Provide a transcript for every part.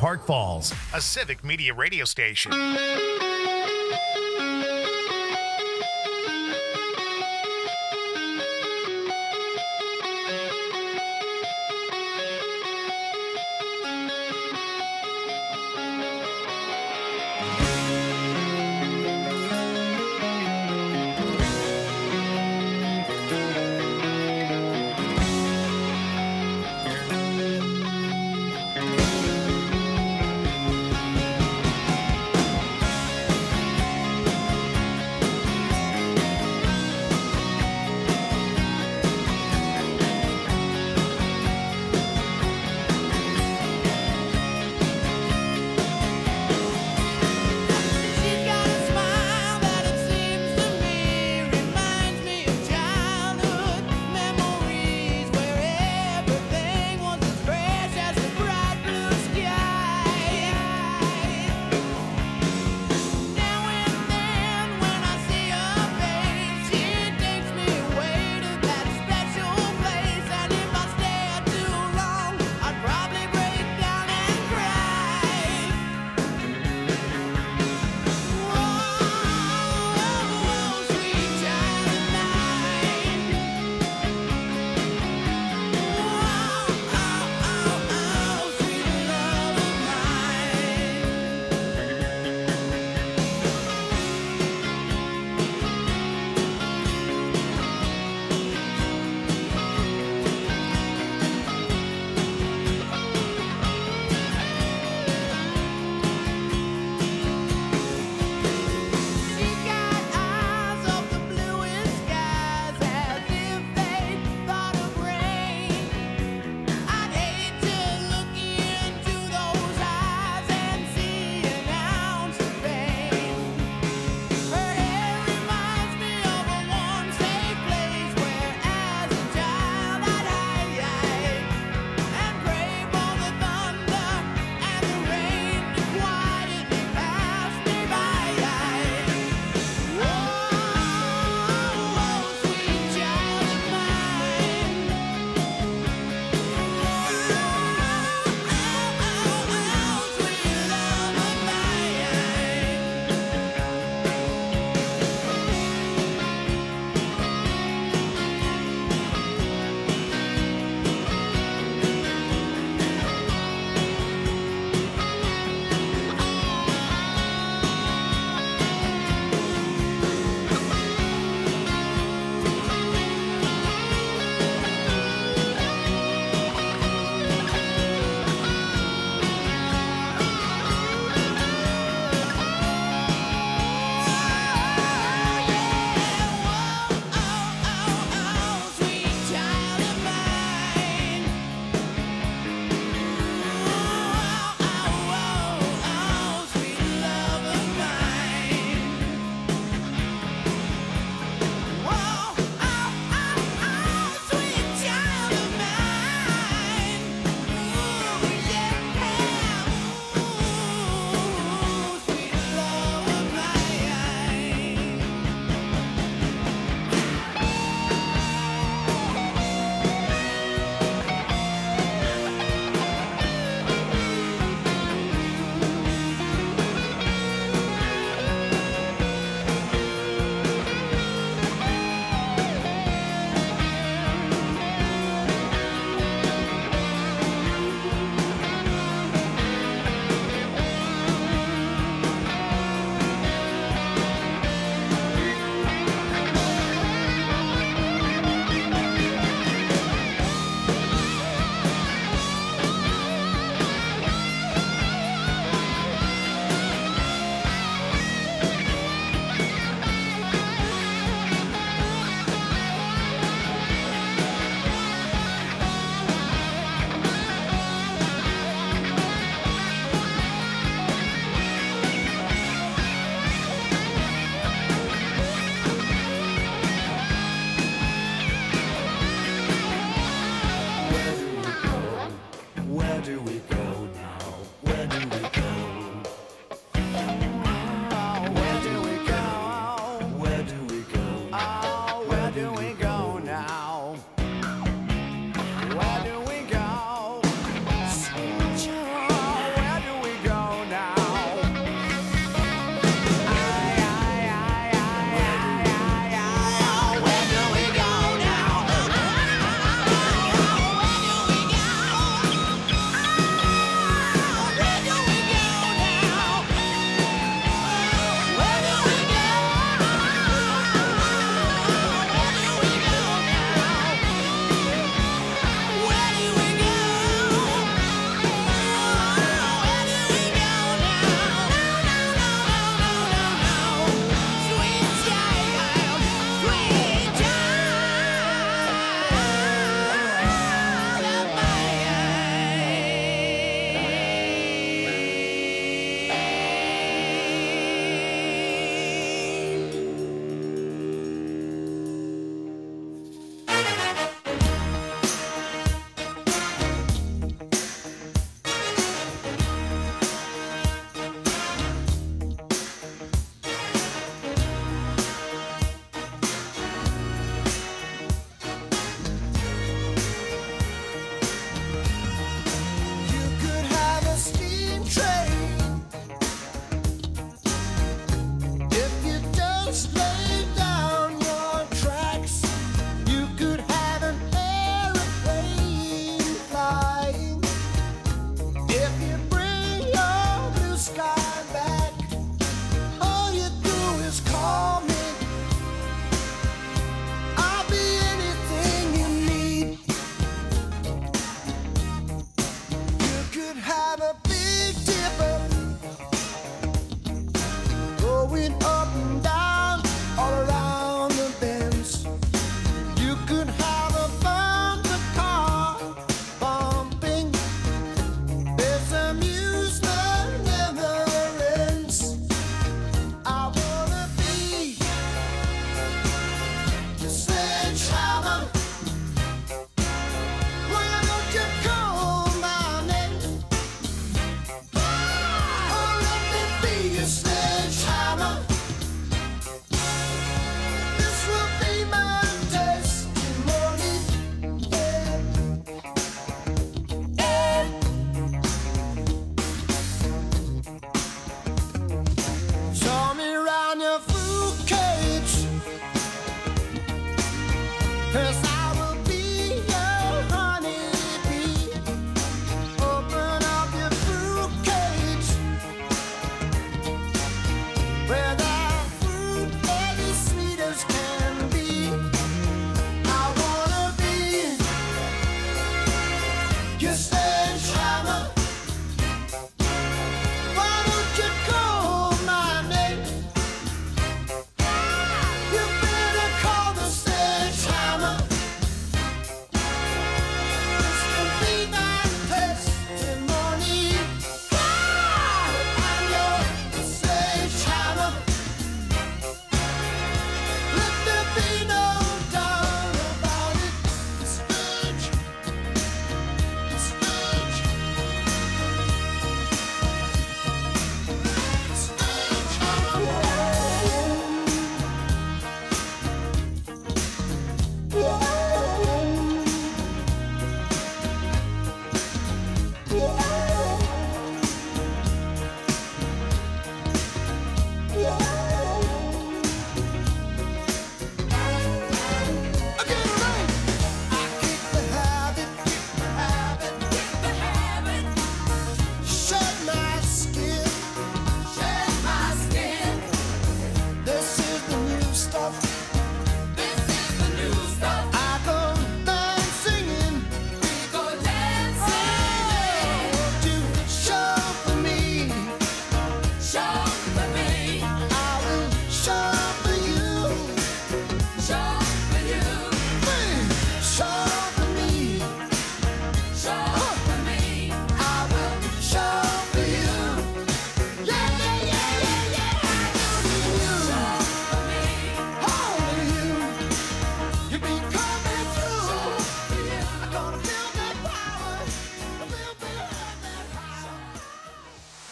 Park Falls, a Civic Media radio station.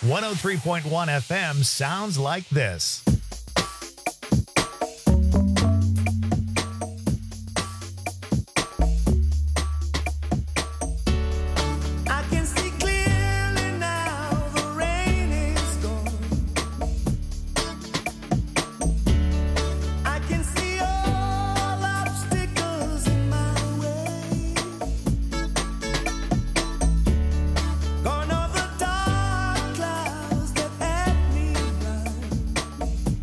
103.1 FM sounds like this. Gone over dark clouds that had me blind.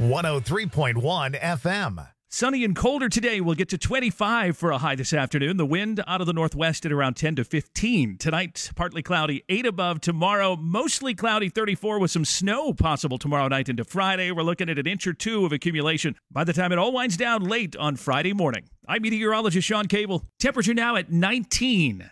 103.1 FM. Sunny and colder today. We'll get to 25 for a high this afternoon. The wind out of the northwest at around 10 to 15. Tonight, partly cloudy, 8 above. Tomorrow, mostly cloudy, 34 with some snow possible tomorrow night into Friday. We're looking at an inch or two of accumulation by the time it all winds down late on Friday morning. I'm meteorologist Sean Cable. Temperature now at 19.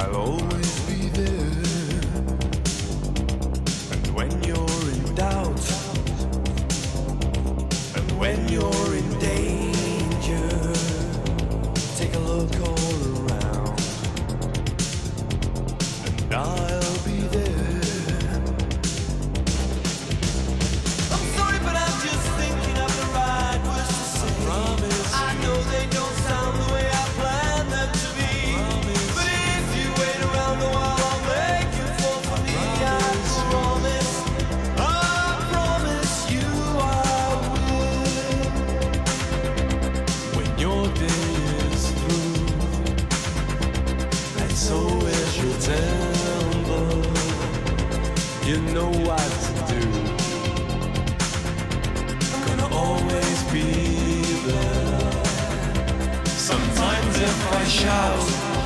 I'll always be there. And when you're in doubt, and when you're in danger, take a look all around, and I'll be there. I'm sorry, but I'm just thinking of the right words to say. Promise. I know they don't sound the way I planned them to be. Promise. But if you wait around a while, I'll make you fall for me. Promise. I promise you I will. When your day is through, and so is your temper, you know what to do. Gonna always be there. Sometimes if I shout,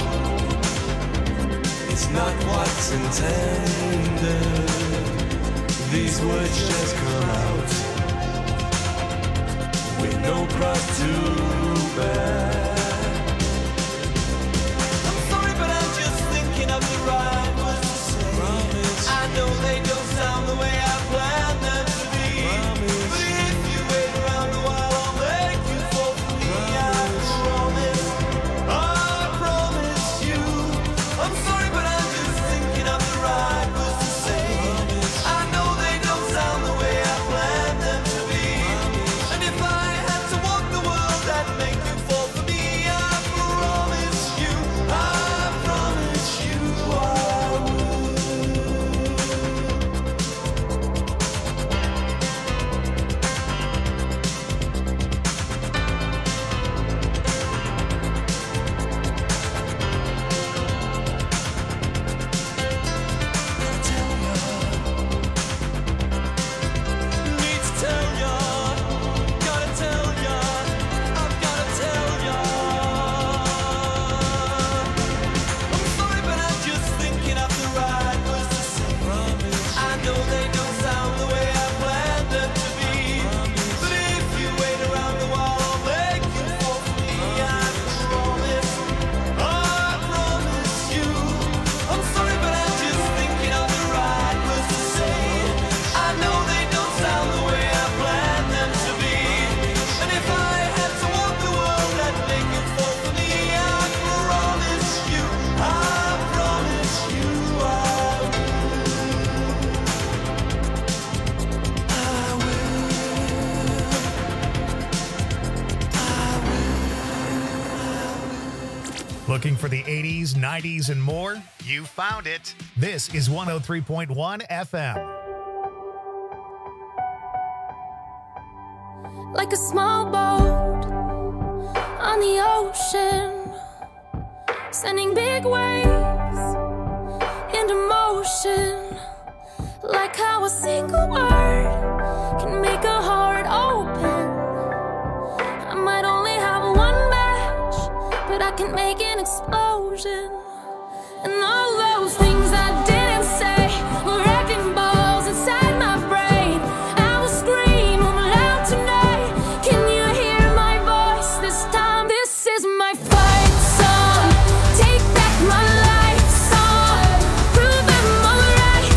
it's not what's intended. These words just come out with no cross to bear. I'm sorry, but I'm just thinking of the right words to say. Promise. I know they don't sound the way I planned them to be. Promise. But if you wait around a while, I'll make you fall for me. I promise you. I'm sorry, but I'm just thinking of the right words to say. Promise. I know they don't sound the way I planned them to be. Promise. And if I had to walk the world, I'd make you fall for me. I promise you. I promise you I will. Need to tell ya, gotta tell ya, I've gotta tell ya. I'm sorry, but I'm just thinking of the right words to say. Promise. I know they don't sound the way I planned them to be. Promise. But if you wait around a while, I'll make you fall for me. I promise. I promise you. I'm sorry, but I'm just thinking of the right words to say. I know they don't sound the way I planned them to be. And if I had to walk the world, I'd make it fall for me. I promise you. I promise you I Looking for the 80s, 90s, and more? You found it. This is 103.1 FM. Like a small boat on the ocean, sending big waves into motion. Like how a single word can make a heart open. I might only have one match, but I can make an explosion. And all those things I didn't say were wrecking balls inside my brain. I will scream loud tonight. Can you hear my voice this time? This is my fight song. Take back my life song. Prove I'm alright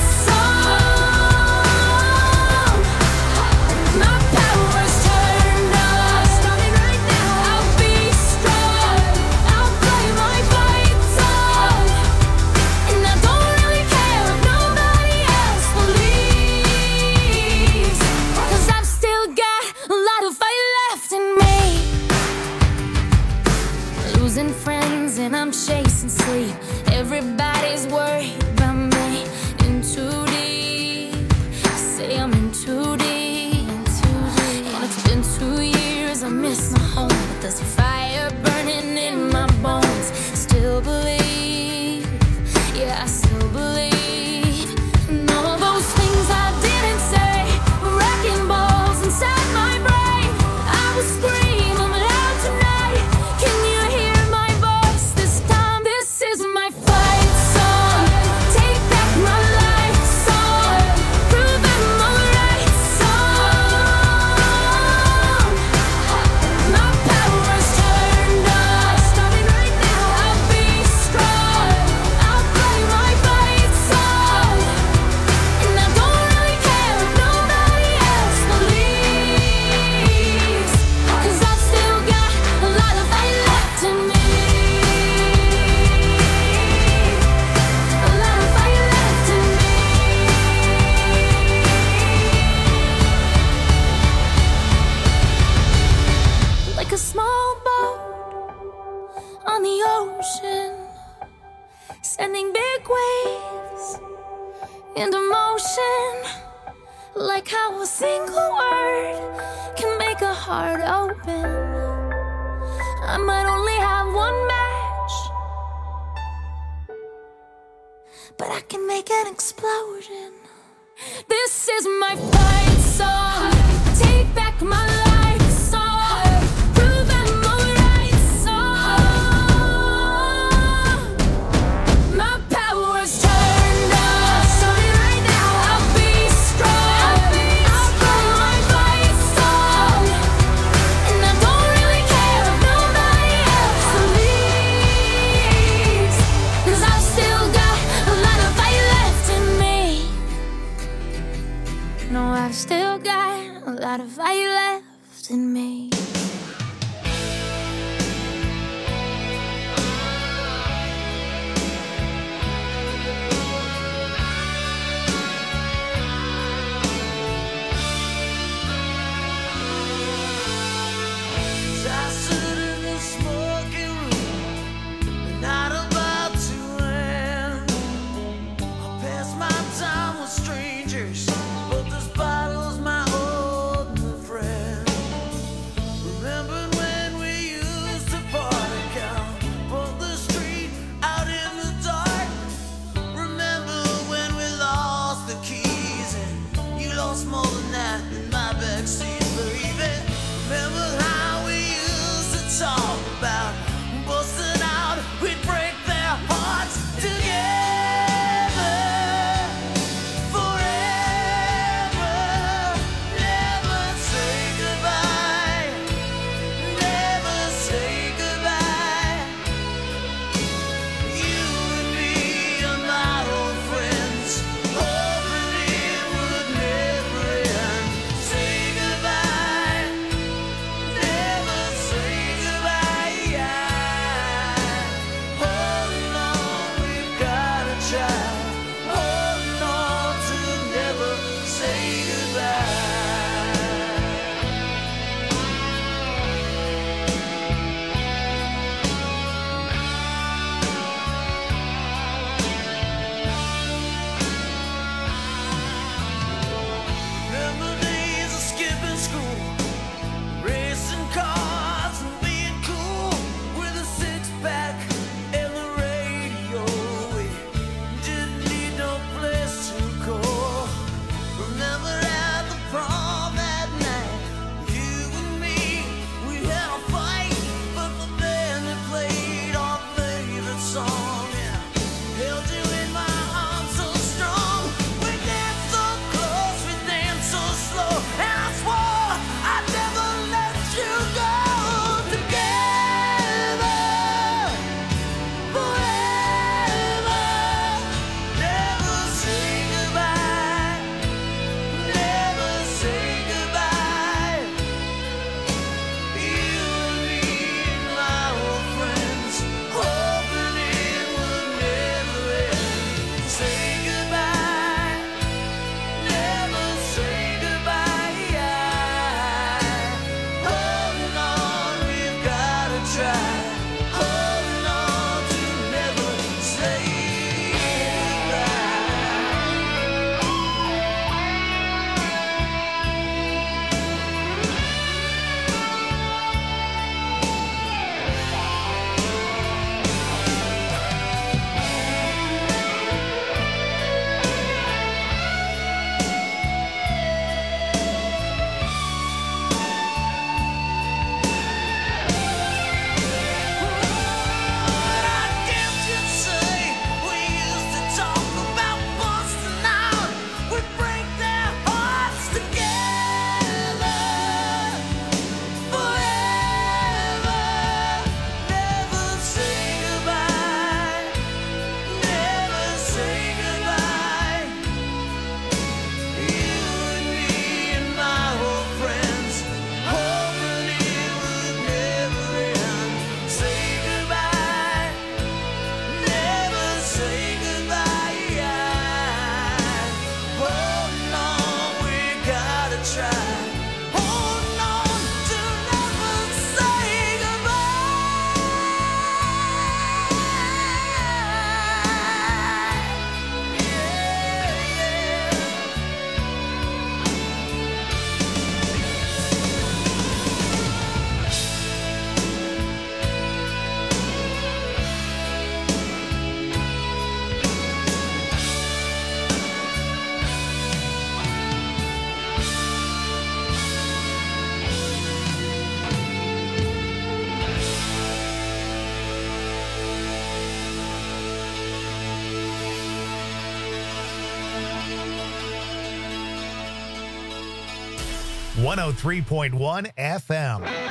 song. My power's turned on. Starting right now. I'll be strong. I'll play my fight song. sending big waves into motion. Like how a single word can make a heart open. I might only have one match, but I can make an explosion. This is my fight song. Take back my life song. Prove I'm alright song. My power's turned up. Starting right now. I'll be strong. I'll blow my fight song. And I don't really care if nobody else leaves. 'Cause I've still got a lot of fight left in me. No, I've still got a lot of fire left in me. I stood in the smoking room, the night about to end. I passed my time with strangers, but this bottle's my only friend. Remember when we used to party, count on the street out in the dark? Remember when we lost the keys and you lost more than that in my backseat, baby? Remember how we used to talk about busting out, we'd break their hearts together forever. Never say goodbye, never say goodbye. You and me and my old friends, hoping it would never end. Say goodbye, never say goodbye. Holding on, we've gotta try. Holding on to never say goodbye. Remember days of skipping school, racing cars and being cool with a six-pack and the radio. We didn't need no place to go. Remember at the prom that night, you and me, we had a fight, but the band that played our favorite song, yeah, held you in my arms so strong. We danced so close, we danced so slow, and I swore I'd never let you go. Together forever, never say goodbye, never say goodbye. You and me and my old friends, hoping it would never end. Say goodbye, never say goodbye. Holding on, we've gotta try. Holding on to never say 103.1 FM.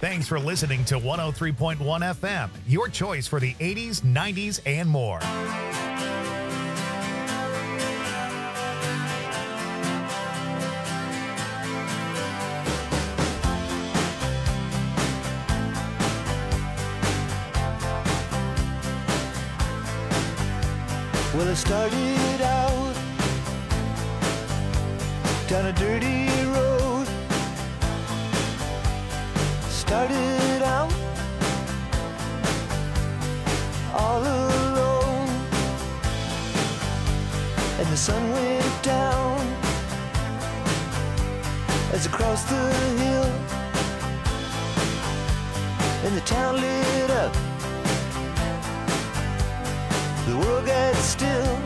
Thanks for listening to 103.1 FM, your choice for the 80s, 90s, and more. Well, I started out down a dirty road. Started out all alone, and the sun went down as I crossed the hill, and the town lit up. The world got still.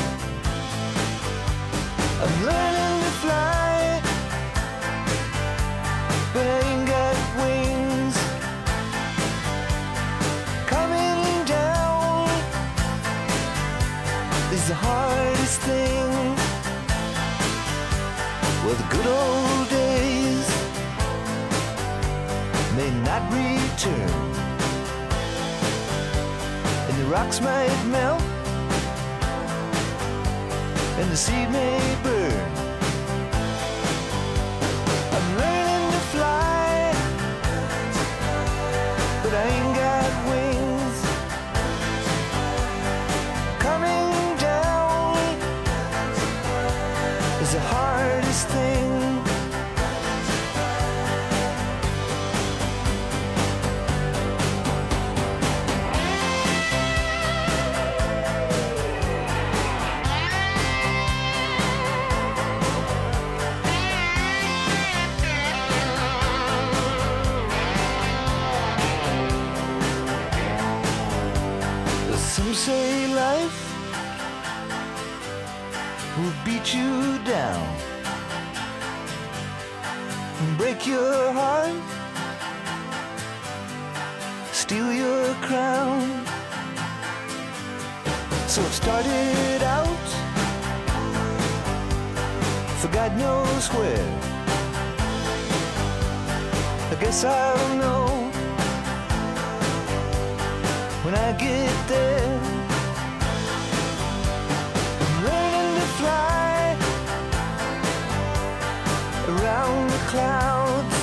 I'm learning to fly, but I ain't got wings. Coming down is the hardest thing. Well, the good old days may not return, and the rocks might melt, and the seed may burn. I'm learning to fly, but I ain't got wings. Coming down is the hardest thing. Some say life will beat you down and break your heart, steal your crown. So it started out for God knows where. I guess I'll know when I get there. I'm learning to fly around the clouds,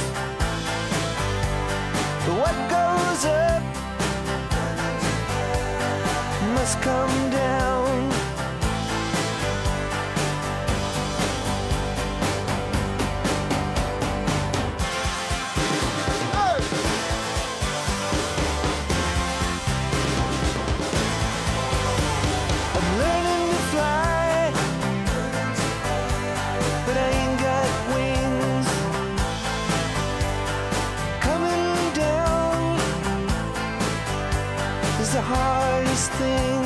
but what goes up must come down. The hardest thing.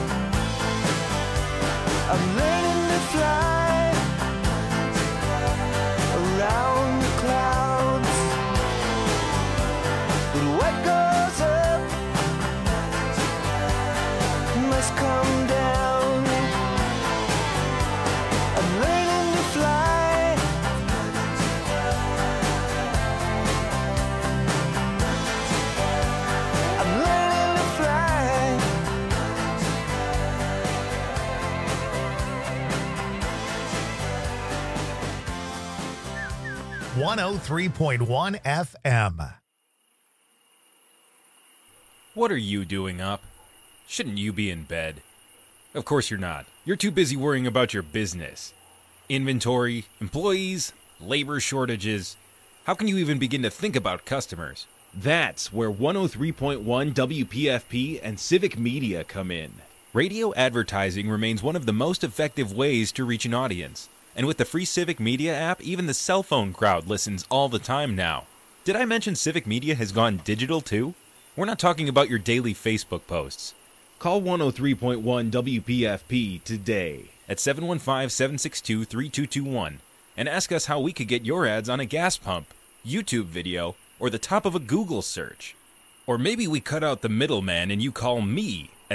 I'm learning to fly around the clouds, but what goes up must come down. I'm learning to fly. I'm learning to fly. 103.1 FM. What are you doing up? Shouldn't you be in bed? Of course you're not. You're too busy worrying about your business. Inventory, employees, labor shortages. How can you even begin to think about customers? That's where 103.1 WPFP and Civic Media come in. Radio advertising remains one of the most effective ways to reach an audience. And with the free Civic Media app, even the cell phone crowd listens all the time now. Did I mention Civic Media has gone digital too? We're not talking about your daily Facebook posts. Call 103.1 WPFP today at 715-762-3221 and ask us how we could get your ads on a gas pump, YouTube video, or the top of a Google search. Or maybe we cut out the middleman and you call me at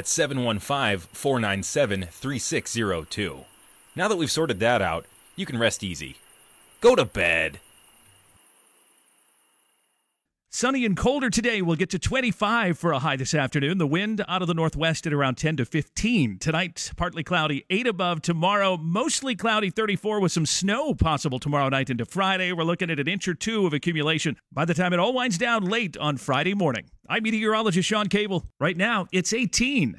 715-497-3602. Now that we've sorted that out, you can rest easy. Go to bed. Sunny and colder today. We'll get to 25 for a high this afternoon. The wind out of the northwest at around 10 to 15. Tonight, partly cloudy, 8 above. Tomorrow, mostly cloudy, 34 with some snow possible tomorrow night into Friday. We're looking at an inch or two of accumulation by the time it all winds down late on Friday morning. I'm meteorologist Sean Cable. Right now, it's 18.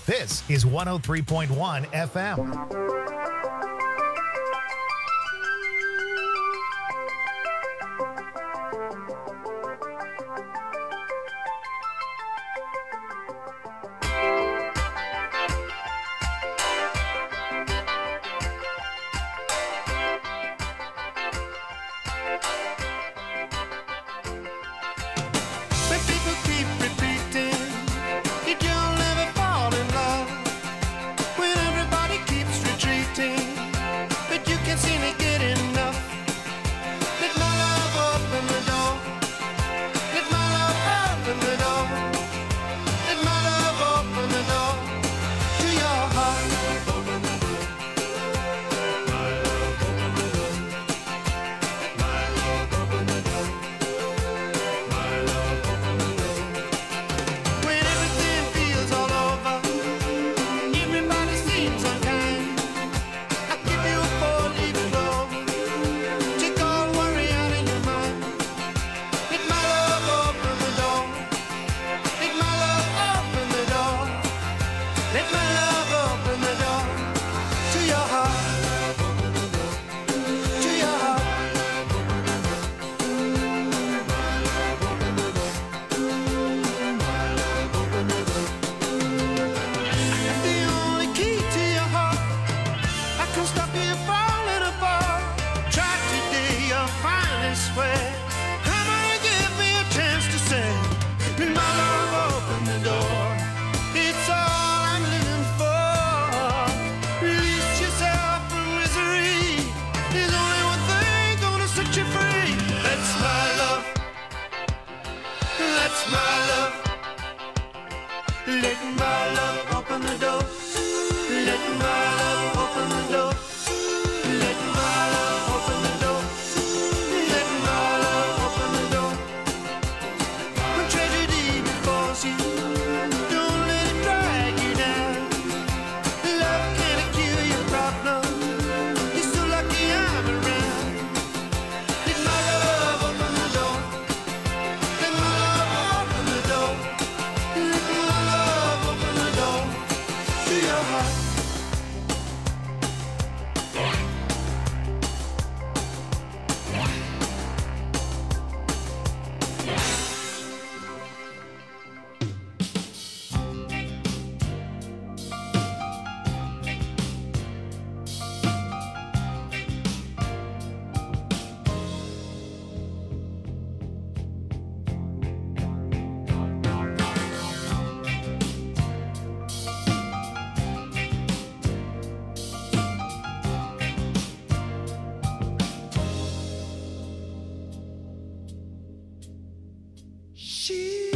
This is 103.1 FM. When people keep repeating that you'll never fall in love, when everybody keeps retreating, but you can't seem to get enough. Let my love open the door. Let my love open the door. Let my love open the door to your heart. Open the door. My love open the door. My love open the door. My love open the door. When everything feels all over, everybody seems unkind. I'll give you a four-leaf clover. Take all worry out of your mind. Let my love open the door. Let my love open the door. Let my love open the door to your heart. To your heart. The only key to your heart, I can stop you falling apart. Try today, you'll finally swear. Come on, give me a chance to say, let my love open the door. It's all I'm living for. Release yourself from misery. There's only one thing gonna set you free. That's my love. That's my love. Let my love open the door. Let my love open the door. Let my love open the door. Let my love open the door. When tragedy befalls you, don't let it drag you down. Love can't cure your problem. You're so lucky I'm around. Let my love open the door. Let my love open the door. Let my love open the door to your heart. She